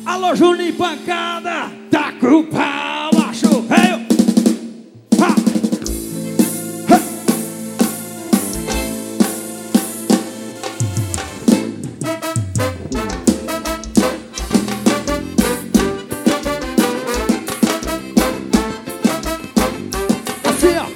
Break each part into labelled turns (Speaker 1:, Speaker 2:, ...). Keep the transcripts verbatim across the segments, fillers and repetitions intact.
Speaker 1: Alô, Juninho Pancada, tá com o pau, macho feio. Ha! Ha! Assim, ó.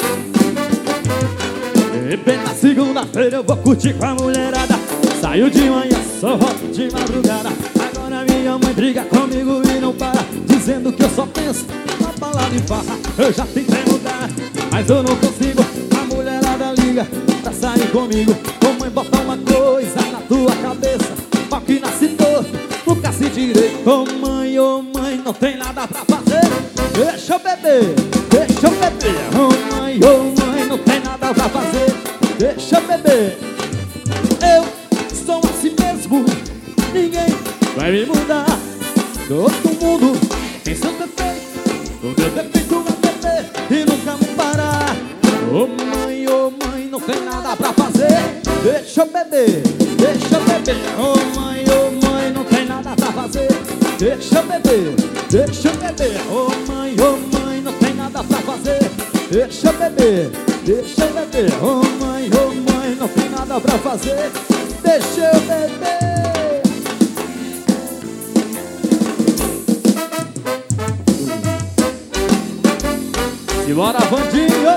Speaker 1: E bem na segunda-feira eu vou curtir com a mulherada. Saio de manhã, só volto de madrugada. Agora minha mãe briga comigo e não para, dizendo que eu só penso na balada e farra. Eu já tentei mudar, mas eu não consigo. A mulherada liga pra sair comigo. Ô mãe, bota uma coisa na tua cabeça, pau que nasce torto, nunca se direito. Ô mãe, ô mãe, não tem nada pra fazer, deixa eu beber, deixa eu beber. Ô mãe, ô mãe, não tem nada pra fazer, deixa eu beber. Eu sou assim mesmo, ninguém vai me mudar. Todo mundo tem seu defeito, o meu defeito é beber e nunca me parar. Ô mãe, ô mãe, não tem nada pra fazer, deixa eu beber, deixa eu beber. Ô mãe, ô mãe, não tem nada pra fazer, deixa eu beber, deixa eu beber. Ô mãe, ô mãe, não tem nada pra fazer, deixa eu beber, deixa eu beber. Ô mãe, ô mãe, não tem nada pra fazer, deixa eu beber. Simbora, bandinho!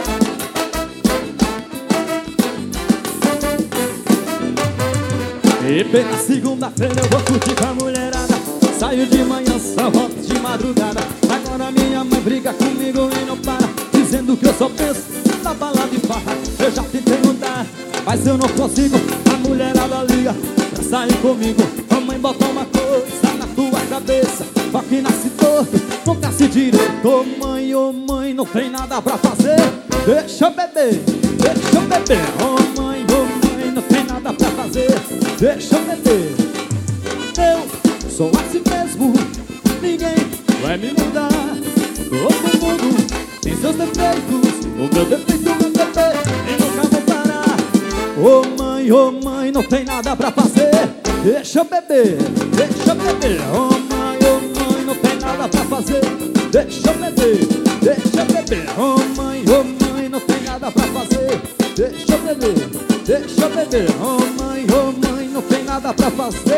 Speaker 1: E bem na segunda-feira eu vou curtir com a mulherada. Saio de manhã, só volto de madrugada. Agora minha mãe briga comigo e não para, dizendo que eu só penso na balada e farra. Eu já tentei mudar, mas eu não consigo. A mulherada liga pra sair comigo. A mãe bota uma coisa na tua cabeça, pau que nasce torto, nunca se direito. Ô mãe, ô mãe, não tem nada pra fazer, deixa eu beber, deixa eu beber. Ô mãe, ô mãe, não tem nada pra fazer, deixa eu beber. Eu sou assim mesmo, ninguém vai me mudar. Todo mundo tem seus defeitos, o meu defeito é beber e nunca vou parar. Ô mãe, ô mãe, não tem nada pra fazer, deixa eu beber, deixa eu beber. Ô mãe, ô mãe, não tem nada pra fazer, deixa eu beber, deixa eu beber. Ô mãe, ô mãe, não tem nada pra fazer, deixa eu beber, deixa eu beber. Ô mãe, ô mãe, não tem nada pra fazer.